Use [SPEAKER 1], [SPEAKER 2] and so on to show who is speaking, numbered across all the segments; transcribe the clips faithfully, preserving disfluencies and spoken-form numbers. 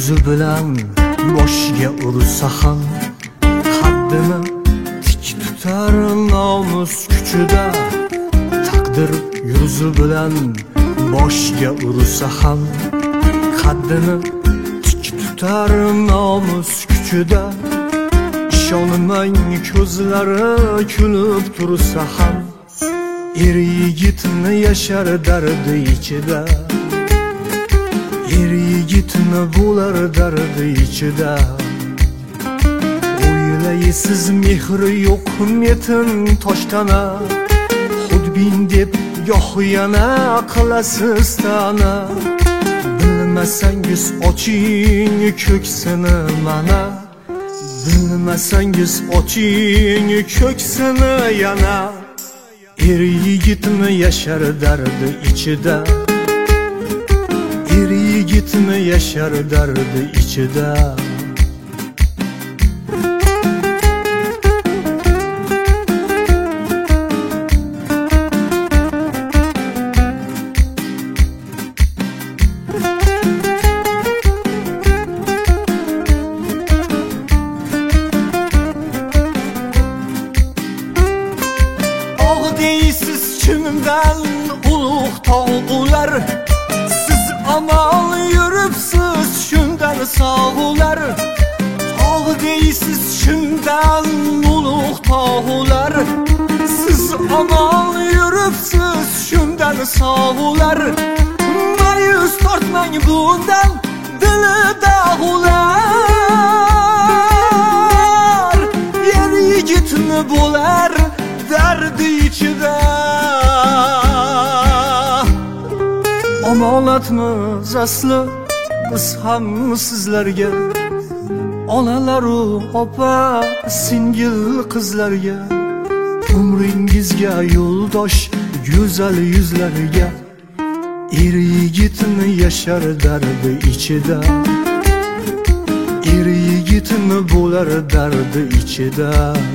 [SPEAKER 1] yuzi bilan boshga ursa ham qaddini tik tutar nomus kuchida. Taqdir yuzi bilan boshga ursa ham qaddini tik tutar nomus kuchida. Ishonmang ko'zlari kulib tursa ham er yigitni yashar dardi ichida. Er yigitni bo'lar dardi ichida. O'ylaysiz mehri yo'q metin toshtana, xudbin deb goh yana qilasiz ta'na. Bilmasangiz oching ko'ksini mana, bilmasangiz oching ko'ksini yana. Er yigitni yashar dardi ichida. Er yigitni yashar dardi ichida.
[SPEAKER 2] Deysiz chindan ulug' tog'lar, siz amal yuribsiz shundan sog'lar. Tog' deysiz chindan ulug' tog'lar, siz amal yuribsiz shundan sog'lar. Ma'yus tortmang bundan dili dag'lar. Er yigitni bo'lar dardi ichida. Omonatmiz asli biz ham sizlarga, onalaru opa singil qizlarga. Umringizga yo'ldosh go'zal yuzlarga. Er yigitni yashar dardi ichida. Er yigitni bo'lar dardi ichida.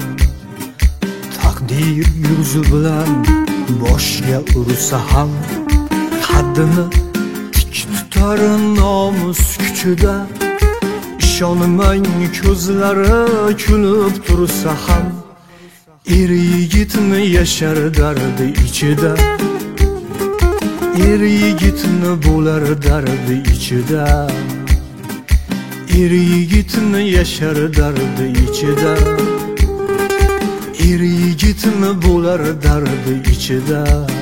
[SPEAKER 2] Taqdir yuzi bilan boshga ursa ham qaddini tik tutar nomus kuchida. Ishonmang ko'zlari kulib tursa ham er yigitni yashar dardi ichida. Er yigitni bo'lar dardi ichida. Er yigitni yashar dardi ichida. Er yigitni bo'lar dardi ichida.